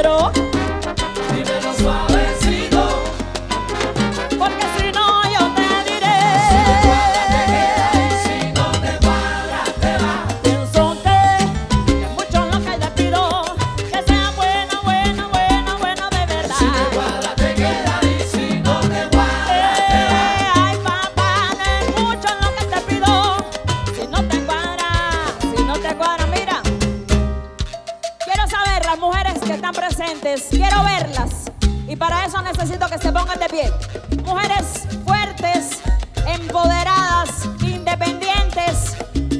pero dímelo suavecito, porque si no yo te diré. si no te cuadra te va. Pienso que es mucho lo que te pido, que sea bueno, bueno, bueno, bueno de verdad. Si te cuadra te queda y si no te cuadra te va. Ay papá, no es mucho lo que te pido. Si no te cuadra, mira. Quiero saber las mujeres que están presentes, quiero verlas. Y para eso necesito que se pongan de pie. Mujeres fuertes, empoderadas, independientes.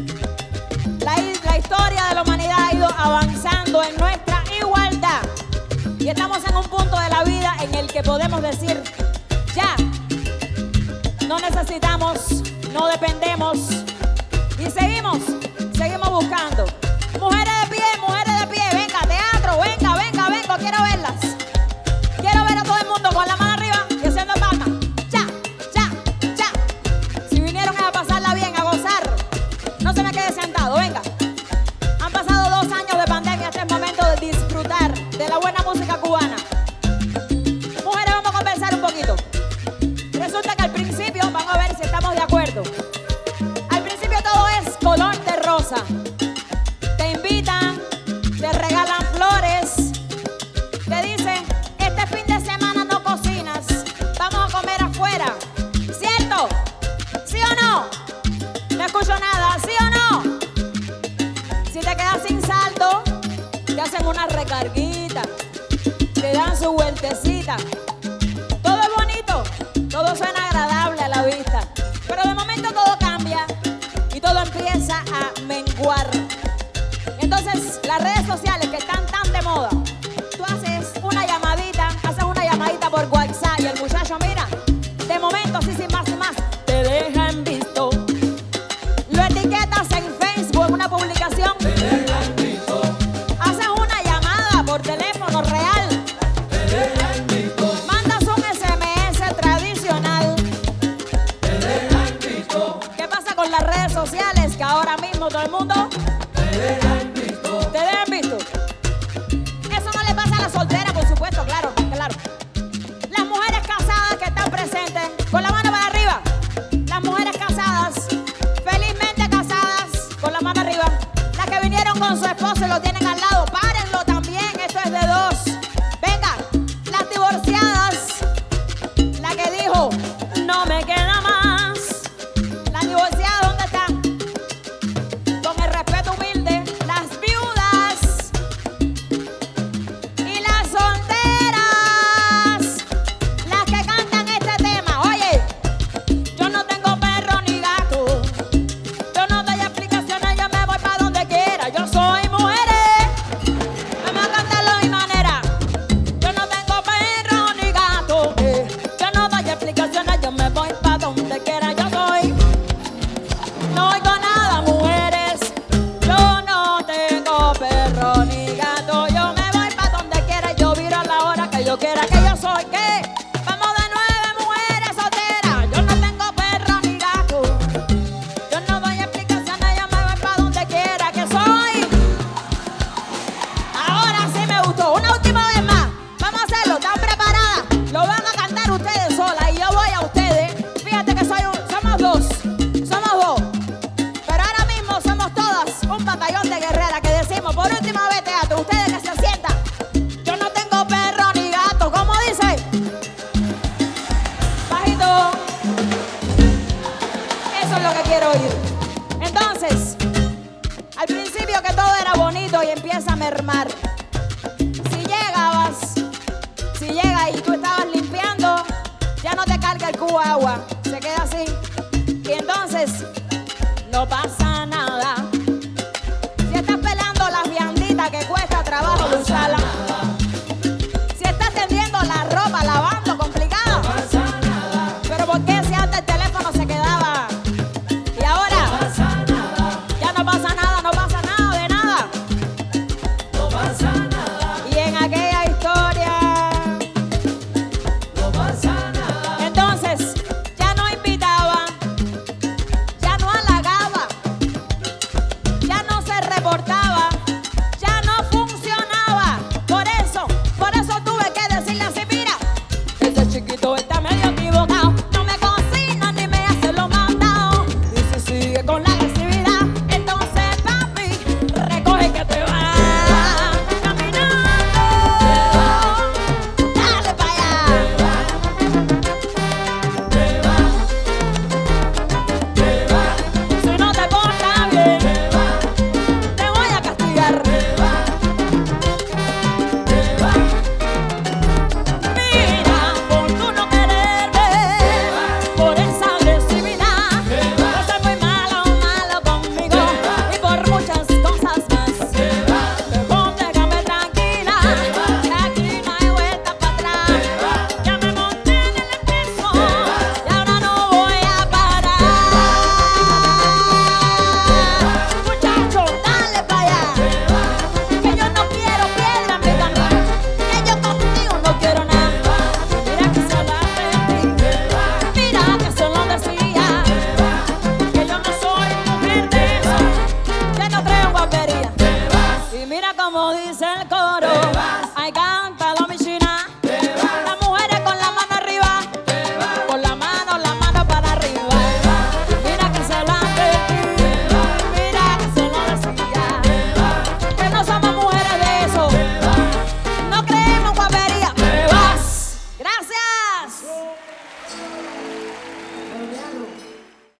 La historia de la humanidad ha ido avanzando en nuestra igualdad. Y estamos en un punto de la vida en el que podemos decir, ya, no necesitamos, no dependemos. Y seguimos buscando. Mujeres de pie, venga, teatro, venga, quiero verlas. Quiero ver a todo el mundo con la mano arriba y haciendo palmas. Ya. Si vinieron a pasarla bien, a gozar, no se me quede sentado, venga. Han pasado 2 años de pandemia, este es momento de disfrutar de la buena música cubana. Mujeres, vamos a conversar un poquito. Resulta que al principio, vamos a ver si estamos de acuerdo. Al principio todo es color de rosa. Te invitan, te regalan flores, te dicen, este fin de semana no cocinas, vamos a comer afuera. ¿Cierto? ¿Sí o no? No escucho nada, ¿sí o no? Si te quedas sin saldo, te hacen una recarguita, te dan su vueltecita. Todo es bonito, todo suena agradable a la vista, pero de momento todo cambia y todo empieza a menguar. Entonces, las redes sociales que están tan de moda, tú haces una llamadita por WhatsApp y el muchacho, mira, de momento, así sin más, te deja en visto. Lo etiquetas en Facebook, en una publicación. Te dejan visto, Haces una llamada por teléfono real. te dejan visto, Mandas un SMS tradicional. te dejan visto, ¿Qué pasa con las redes sociales? Que ahora mismo todo el mundo te dejan visto. te dejan visto. Eso no le pasa a la soltera, por supuesto, claro. Las mujeres casadas que están presentes, con la mano para arriba. Las mujeres casadas, felizmente casadas, con la mano arriba. Las que vinieron con su esposo y lo tienen al lado, párenlo también, esto es de 2. Venga, las divorciadas, la que dijo, no me queda más. Las divorciadas, ¿dónde están? Con el respeto humilde, las viudas y las solteras, las que cantan este tema. Oye, yo no tengo perro ni gato, yo no doy explicaciones, yo me voy para donde quiera. Yo soy mujeres, vamos a cantarlo a mi manera. Yo no tengo perro ni gato, yo no doy explicaciones, yo me voy para donde quiera. Yo soy, no oigo nada, mujeres. Yo no tengo perro ni gato, yo me voy para donde quiera, yo viro a la hora que yo quiera, que yo soy, ¿qué? Vamos de 9 mujeres solteras. Yo no tengo perro ni gato, yo no doy explicaciones, yo me voy para donde quiera, que soy. Ahora sí me gustó, una última vez más. Vamos a hacerlo, ¿están preparadas? Lo van a cantar ustedes solas y yo voy a ustedes. Fíjate que somos dos. Pero ahora mismo somos todas un batallón de guerreras que decimos por última vez teatro. Ustedes que se sientan. Yo no tengo perro ni gato. ¿Cómo dice? Bajito. Eso es lo que quiero oír. Entonces, al principio que todo era bonito y empieza a mermar. Si llega y tú estabas limpiando, ya no te carga el cubo de agua. Se queda así. Y entonces, no pasa